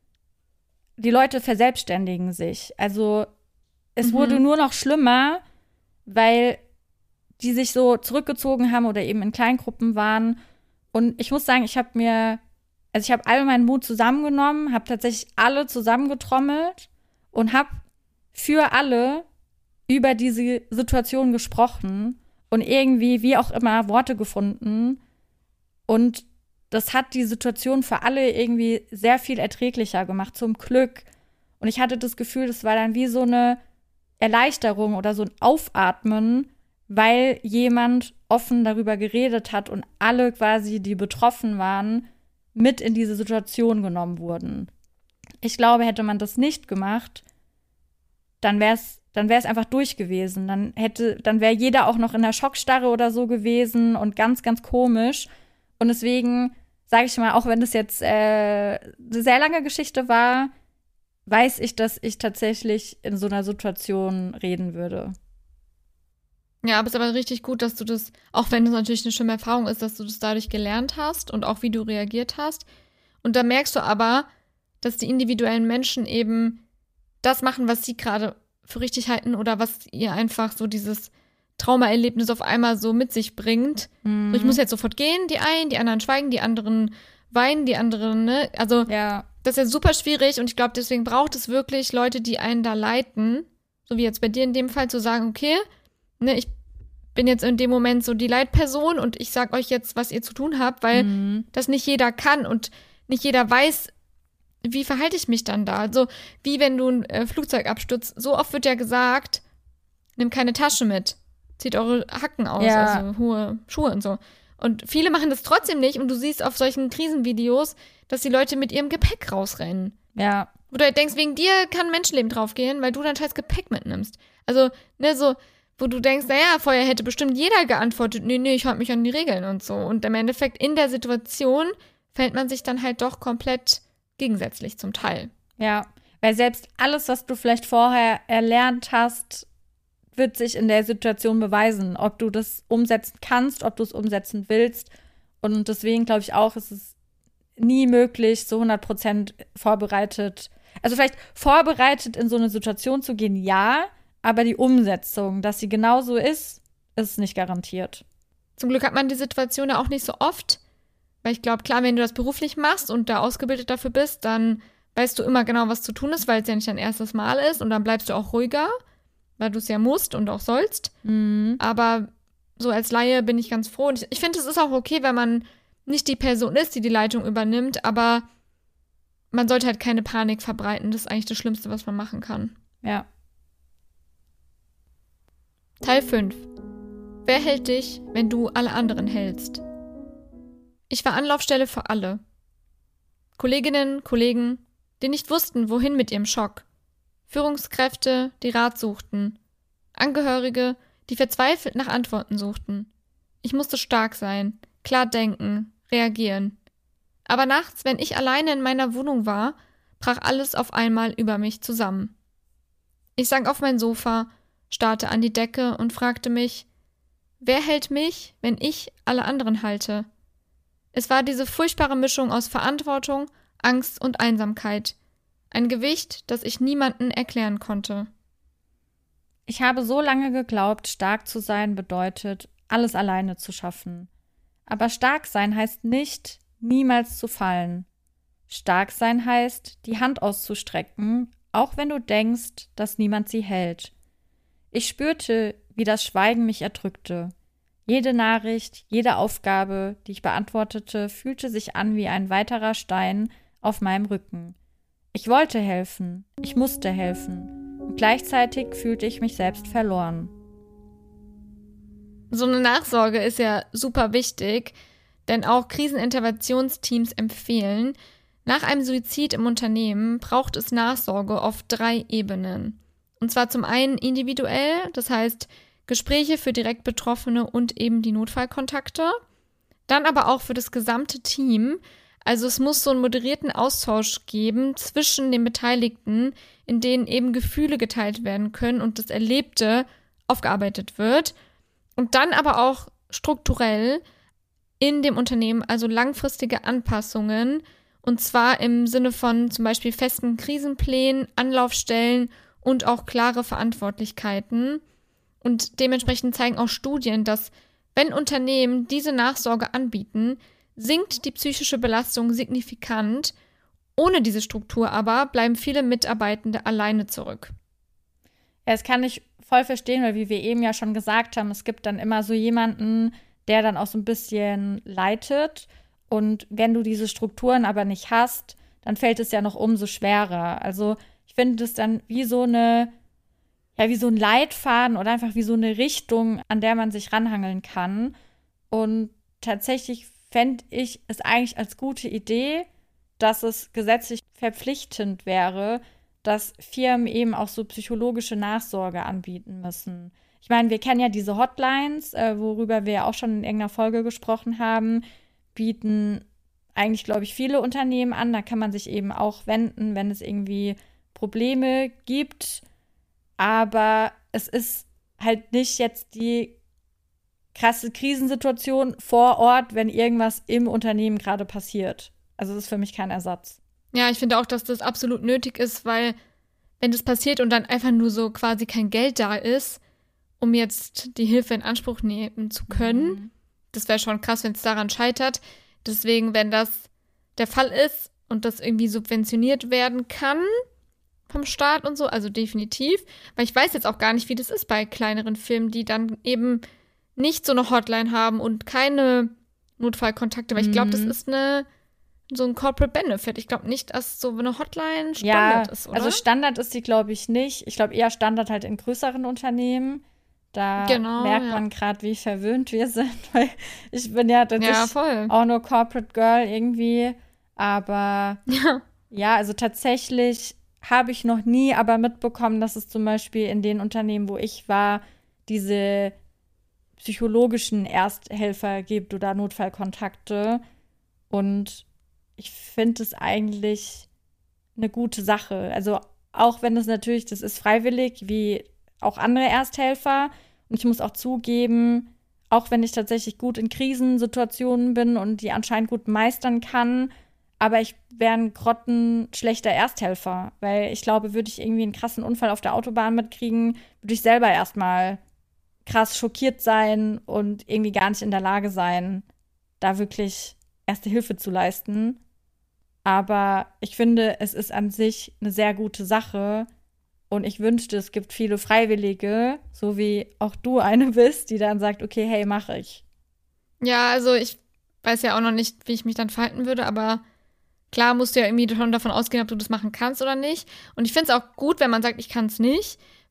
die Leute verselbstständigen sich. Also es Mhm. wurde nur noch schlimmer, weil die sich so zurückgezogen haben oder eben in Kleingruppen waren. Und ich muss sagen, ich habe mir, also ich habe all meinen Mut zusammengenommen, habe tatsächlich alle zusammengetrommelt und habe für alle über diese Situation gesprochen und irgendwie, wie auch immer, Worte gefunden. Und das hat die Situation für alle irgendwie sehr viel erträglicher gemacht, zum Glück. Und ich hatte das Gefühl, das war dann wie so eine Erleichterung oder so ein Aufatmen, weil jemand offen darüber geredet hat und alle quasi, die betroffen waren, mit in diese Situation genommen wurden. Ich glaube, hätte man das nicht gemacht, dann wäre es dann wäre es einfach durch gewesen. Dann hätte, dann wäre jeder auch noch in der Schockstarre oder so gewesen und ganz, ganz komisch. Und deswegen sage ich mal, auch wenn das jetzt äh, eine sehr lange Geschichte war, weiß ich, dass ich tatsächlich in so einer Situation reden würde. Ja, aber es ist aber richtig gut, dass du das, auch wenn es natürlich eine schlimme Erfahrung ist, dass du das dadurch gelernt hast und auch wie du reagiert hast. Und da merkst du aber, dass die individuellen Menschen eben das machen, was sie gerade für richtig halten oder was ihr einfach so dieses Traumaerlebnis auf einmal so mit sich bringt. Mhm. So, ich muss jetzt sofort gehen, die einen, die anderen schweigen, die anderen weinen, die anderen, ne? Also Ja. das ist ja super schwierig und ich glaube, deswegen braucht es wirklich Leute, die einen da leiten, so wie jetzt bei dir in dem Fall, zu sagen, okay, ne, ich bin jetzt in dem Moment so die Leitperson und ich sag euch jetzt, was ihr zu tun habt, weil Mhm. das nicht jeder kann und nicht jeder weiß, wie verhalte ich mich dann da? Also, wie wenn du ein äh, Flugzeug abstürzt. So oft wird ja gesagt, nimm keine Tasche mit. Zieht eure Hacken aus, Ja. also hohe Schuhe und so. Und viele machen das trotzdem nicht und du siehst auf solchen Krisenvideos, dass die Leute mit ihrem Gepäck rausrennen. Ja. Wo du halt denkst, wegen dir kann Menschenleben draufgehen, weil du dein scheiß Gepäck mitnimmst. Also, ne, so, wo du denkst, naja, vorher hätte bestimmt jeder geantwortet, nee, nee, ich halte mich an die Regeln und so. Und im Endeffekt in der Situation fällt man sich dann halt doch komplett gegensätzlich zum Teil. Ja. Weil selbst alles, was du vielleicht vorher erlernt hast, wird sich in der Situation beweisen, ob du das umsetzen kannst, ob du es umsetzen willst. Und deswegen glaube ich auch, ist es nie möglich, so hundert Prozent vorbereitet, also vielleicht vorbereitet in so eine Situation zu gehen, ja, aber die Umsetzung, dass sie genauso ist, ist nicht garantiert. Zum Glück hat man die Situation ja auch nicht so oft, weil ich glaube, klar, wenn du das beruflich machst und da ausgebildet dafür bist, dann weißt du immer genau, was zu tun ist, weil es ja nicht dein erstes Mal ist und dann bleibst du auch ruhiger, weil du es ja musst und auch sollst. Mhm. Aber so als Laie bin ich ganz froh. Und ich, ich finde, es ist auch okay, wenn man nicht die Person ist, die die Leitung übernimmt, aber man sollte halt keine Panik verbreiten. Das ist eigentlich das Schlimmste, was man machen kann. Ja. Teil fünf. Wer hält dich, wenn du alle anderen hältst? Ich war Anlaufstelle für alle. Kolleginnen, Kollegen, die nicht wussten, wohin mit ihrem Schock. Führungskräfte, die Rat suchten. Angehörige, die verzweifelt nach Antworten suchten. Ich musste stark sein, klar denken, reagieren. Aber nachts, wenn ich alleine in meiner Wohnung war, brach alles auf einmal über mich zusammen. Ich sank auf mein Sofa, starrte an die Decke und fragte mich, wer hält mich, wenn ich alle anderen halte? Es war diese furchtbare Mischung aus Verantwortung, Angst und Einsamkeit. Ein Gewicht, das ich niemandem erklären konnte. Ich habe so lange geglaubt, stark zu sein bedeutet, alles alleine zu schaffen. Aber stark sein heißt nicht, niemals zu fallen. Stark sein heißt, die Hand auszustrecken, auch wenn du denkst, dass niemand sie hält. Ich spürte, wie das Schweigen mich erdrückte. Jede Nachricht, jede Aufgabe, die ich beantwortete, fühlte sich an wie ein weiterer Stein auf meinem Rücken. Ich wollte helfen, ich musste helfen, und gleichzeitig fühlte ich mich selbst verloren. So eine Nachsorge ist ja super wichtig, denn auch Kriseninterventionsteams empfehlen, nach einem Suizid im Unternehmen braucht es Nachsorge auf drei Ebenen. Und zwar zum einen individuell, das heißt Gespräche für direkt Betroffene und eben die Notfallkontakte. Dann aber auch für das gesamte Team. Also es muss so einen moderierten Austausch geben zwischen den Beteiligten, in denen eben Gefühle geteilt werden können und das Erlebte aufgearbeitet wird. Und dann aber auch strukturell in dem Unternehmen, also langfristige Anpassungen. Und zwar im Sinne von zum Beispiel festen Krisenplänen, Anlaufstellen und auch klare Verantwortlichkeiten. Und dementsprechend zeigen auch Studien, dass wenn Unternehmen diese Nachsorge anbieten, sinkt die psychische Belastung signifikant. Ohne diese Struktur aber bleiben viele Mitarbeitende alleine zurück. Ja, das kann ich voll verstehen, weil wie wir eben ja schon gesagt haben, es gibt dann immer so jemanden, der dann auch so ein bisschen leitet. Und wenn du diese Strukturen aber nicht hast, dann fällt es ja noch umso schwerer. Also ich finde das dann wie so eine ja, wie so ein Leitfaden oder einfach wie so eine Richtung, an der man sich ranhangeln kann. Und tatsächlich fände ich es eigentlich als gute Idee, dass es gesetzlich verpflichtend wäre, dass Firmen eben auch so psychologische Nachsorge anbieten müssen. Ich meine, wir kennen ja diese Hotlines, äh, worüber wir ja auch schon in irgendeiner Folge gesprochen haben, bieten eigentlich, glaube ich, viele Unternehmen an. Da kann man sich eben auch wenden, wenn es irgendwie Probleme gibt. Aber es ist halt nicht jetzt die krasse Krisensituation vor Ort, wenn irgendwas im Unternehmen gerade passiert. Also es ist für mich kein Ersatz. Ja, ich finde auch, dass das absolut nötig ist, weil wenn das passiert und dann einfach nur so quasi kein Geld da ist, um jetzt die Hilfe in Anspruch nehmen zu können, mhm. das wäre schon krass, wenn es daran scheitert. Deswegen, wenn das der Fall ist und das irgendwie subventioniert werden kann vom Staat und so, also definitiv. Weil ich weiß jetzt auch gar nicht, wie das ist bei kleineren Firmen, die dann eben nicht so eine Hotline haben und keine Notfallkontakte. Weil ich glaube, das ist eine so ein Corporate Benefit. Ich glaube nicht, dass so eine Hotline Standard ja, ist, oder? Also Standard ist die, glaube ich, nicht. Ich glaube eher Standard halt in größeren Unternehmen. Da genau, merkt ja. man gerade, wie verwöhnt wir sind. Weil ich bin ja tatsächlich ja, auch nur Corporate Girl irgendwie. Aber ja, ja also tatsächlich habe ich noch nie aber mitbekommen, dass es zum Beispiel in den Unternehmen, wo ich war, diese psychologischen Ersthelfer gibt oder Notfallkontakte. Und ich finde es eigentlich eine gute Sache. Also auch wenn es natürlich, das ist freiwillig, wie auch andere Ersthelfer. Und ich muss auch zugeben, auch wenn ich tatsächlich gut in Krisensituationen bin und die anscheinend gut meistern kann, aber ich wäre ein grottenschlechter Ersthelfer. Weil ich glaube, würde ich irgendwie einen krassen Unfall auf der Autobahn mitkriegen, würde ich selber erstmal krass schockiert sein und irgendwie gar nicht in der Lage sein, da wirklich Erste Hilfe zu leisten. Aber ich finde, es ist an sich eine sehr gute Sache. Und ich wünschte, es gibt viele Freiwillige, so wie auch du eine bist, die dann sagt, okay, hey, mache ich. Ja, also ich weiß ja auch noch nicht, wie ich mich dann verhalten würde, aber klar musst du ja irgendwie schon davon ausgehen, ob du das machen kannst oder nicht. Und ich finde es auch gut, wenn man sagt, ich kann es nicht,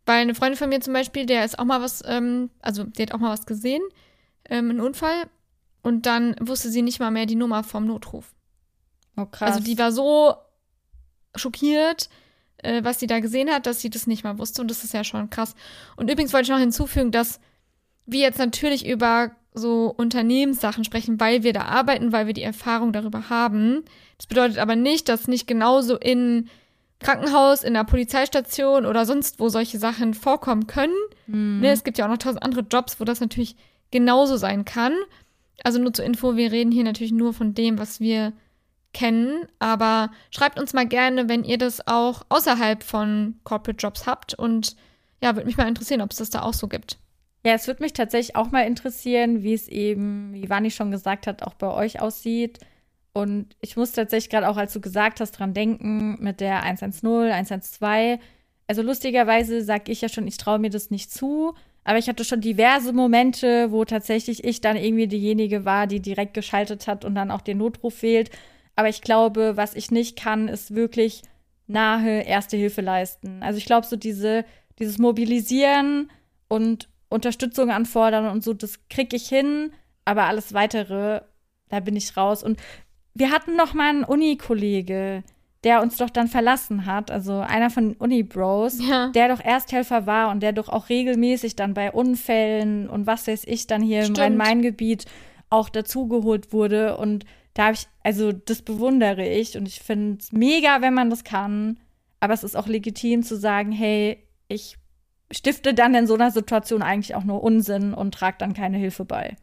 Weil eine Freundin von mir zum Beispiel, der ist auch mal was, ähm, also die hat auch mal was gesehen, ähm, einen Unfall. Und dann wusste sie nicht mal mehr die Nummer vom Notruf. Oh, krass. Also die war so schockiert, äh, was sie da gesehen hat, dass sie das nicht mal wusste. Und das ist ja schon krass. Und übrigens wollte ich noch hinzufügen, dass wir jetzt natürlich über so Unternehmenssachen sprechen, weil wir da arbeiten, weil wir die Erfahrung darüber haben. Das bedeutet aber nicht, dass nicht genauso in Krankenhaus, in der Polizeistation oder sonst wo solche Sachen vorkommen können. Mhm. Ne, es gibt ja auch noch tausend andere Jobs, wo das natürlich genauso sein kann. Also nur zur Info, wir reden hier natürlich nur von dem, was wir kennen, aber schreibt uns mal gerne, wenn ihr das auch außerhalb von Corporate Jobs habt und ja, würde mich mal interessieren, ob es das da auch so gibt. Ja, es würde mich tatsächlich auch mal interessieren, wie es eben, wie Vani schon gesagt hat, auch bei euch aussieht. Und ich muss tatsächlich gerade auch, als du gesagt hast, dran denken mit der eins eins null, eins eins zwei. Also lustigerweise sage ich ja schon, ich traue mir das nicht zu. Aber ich hatte schon diverse Momente, wo tatsächlich ich dann irgendwie diejenige war, die direkt geschaltet hat und dann auch den Notruf wählt. Aber ich glaube, was ich nicht kann, ist wirklich nahe Erste Hilfe leisten. Also ich glaube, so diese, dieses Mobilisieren und Unterstützung anfordern und so, das kriege ich hin. Aber alles Weitere, da bin ich raus. Und wir hatten noch mal einen Uni-Kollege, der uns doch dann verlassen hat, also einer von den Uni-Bros, ja. der doch Ersthelfer war und der doch auch regelmäßig dann bei Unfällen und was weiß ich dann hier Stimmt. im Rhein-Main-Gebiet auch dazugeholt wurde. Und da habe ich, also das bewundere ich und ich finde es mega, wenn man das kann. Aber es ist auch legitim zu sagen, hey, ich stifte dann in so einer Situation eigentlich auch nur Unsinn und trage dann keine Hilfe bei.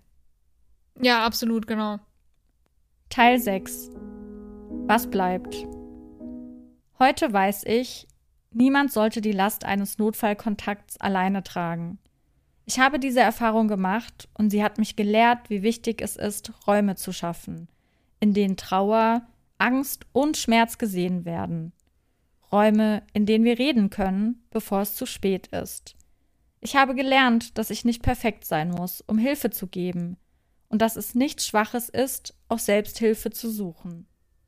Ja, absolut, genau. Teil sechs. Was bleibt? Heute weiß ich, niemand sollte die Last eines Notfallkontakts alleine tragen. Ich habe diese Erfahrung gemacht und sie hat mich gelehrt, wie wichtig es ist, Räume zu schaffen, in denen Trauer, Angst und Schmerz gesehen werden. Räume, in denen wir reden können, bevor es zu spät ist. Ich habe gelernt, dass ich nicht perfekt sein muss, um Hilfe zu geben und dass es nichts Schwaches ist, auch Selbsthilfe zu suchen.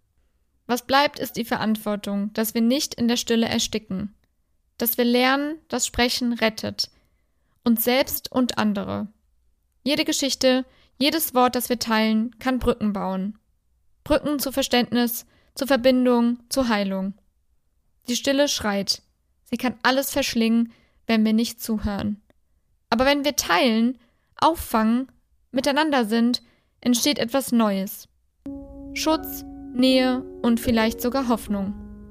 Was bleibt, ist die Verantwortung, dass wir nicht in der Stille ersticken. Dass wir lernen, dass Sprechen rettet. Uns selbst und andere. Jede Geschichte, jedes Wort, das wir teilen, kann Brücken bauen. Brücken zu Verständnis, zur Verbindung, zur Heilung. Die Stille schreit. Sie kann alles verschlingen, wenn wir nicht zuhören. Aber wenn wir teilen, auffangen, miteinander sind, entsteht etwas Neues. Schutz, Nähe und vielleicht sogar Hoffnung.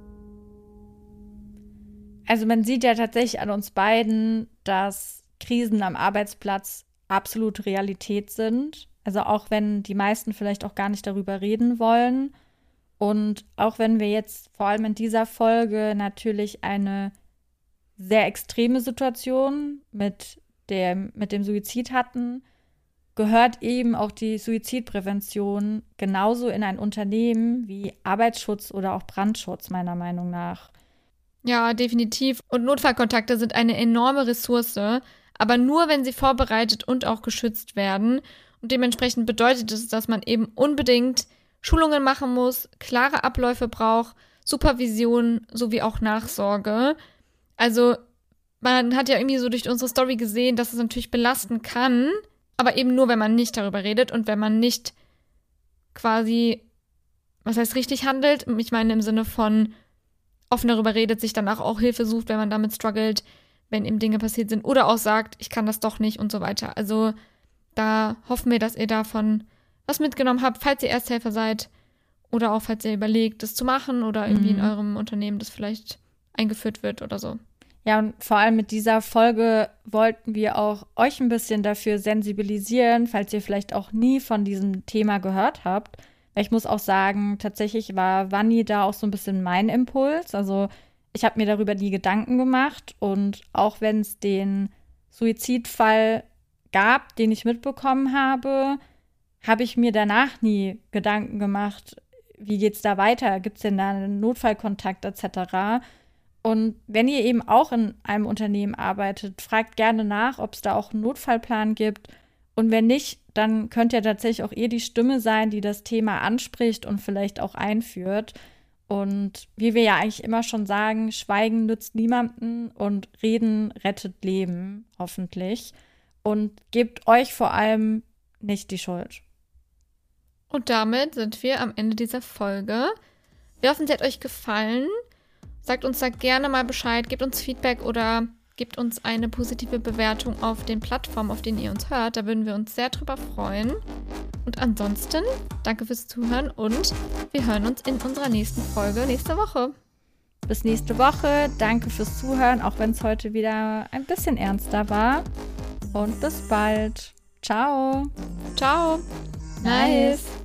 Also man sieht ja tatsächlich an uns beiden, dass Krisen am Arbeitsplatz absolut Realität sind. Also auch wenn die meisten vielleicht auch gar nicht darüber reden wollen. Und auch wenn wir jetzt vor allem in dieser Folge natürlich eine sehr extreme Situation mit dem, mit dem Suizid hatten, gehört eben auch die Suizidprävention genauso in ein Unternehmen wie Arbeitsschutz oder auch Brandschutz, meiner Meinung nach. Ja, definitiv. Und Notfallkontakte sind eine enorme Ressource, aber nur, wenn sie vorbereitet und auch geschützt werden. Und dementsprechend bedeutet es, dass man eben unbedingt Schulungen machen muss, klare Abläufe braucht, Supervision sowie auch Nachsorge. Also man hat ja irgendwie so durch unsere Story gesehen, dass es natürlich belasten kann, aber eben nur, wenn man nicht darüber redet und wenn man nicht quasi, was heißt richtig handelt? Ich meine im Sinne von offen darüber redet, sich danach auch Hilfe sucht, wenn man damit struggelt, wenn eben Dinge passiert sind oder auch sagt, ich kann das doch nicht und so weiter. Also da hoffen wir, dass ihr davon was mitgenommen habt, falls ihr Ersthelfer seid oder auch falls ihr überlegt, das zu machen oder irgendwie mhm. in eurem Unternehmen das vielleicht eingeführt wird oder so. Ja, und vor allem mit dieser Folge wollten wir auch euch ein bisschen dafür sensibilisieren, falls ihr vielleicht auch nie von diesem Thema gehört habt. Ich muss auch sagen, tatsächlich war Vani da auch so ein bisschen mein Impuls. Also ich habe mir darüber nie Gedanken gemacht. Und auch wenn es den Suizidfall gab, den ich mitbekommen habe, habe ich mir danach nie Gedanken gemacht, wie geht's da weiter? Gibt es denn da einen Notfallkontakt et cetera? Und wenn ihr eben auch in einem Unternehmen arbeitet, fragt gerne nach, ob es da auch einen Notfallplan gibt. Und wenn nicht, dann könnt ihr tatsächlich auch ihr die Stimme sein, die das Thema anspricht und vielleicht auch einführt. Und wie wir ja eigentlich immer schon sagen, Schweigen nützt niemanden und Reden rettet Leben, hoffentlich. Und gebt euch vor allem nicht die Schuld. Und damit sind wir am Ende dieser Folge. Wir hoffen, sie hat euch gefallen. Sagt uns da gerne mal Bescheid, gebt uns Feedback oder gebt uns eine positive Bewertung auf den Plattformen, auf denen ihr uns hört. Da würden wir uns sehr drüber freuen. Und ansonsten, danke fürs Zuhören und wir hören uns in unserer nächsten Folge nächste Woche. Bis nächste Woche. Danke fürs Zuhören, auch wenn es heute wieder ein bisschen ernster war. Und bis bald. Ciao. Ciao. Nice.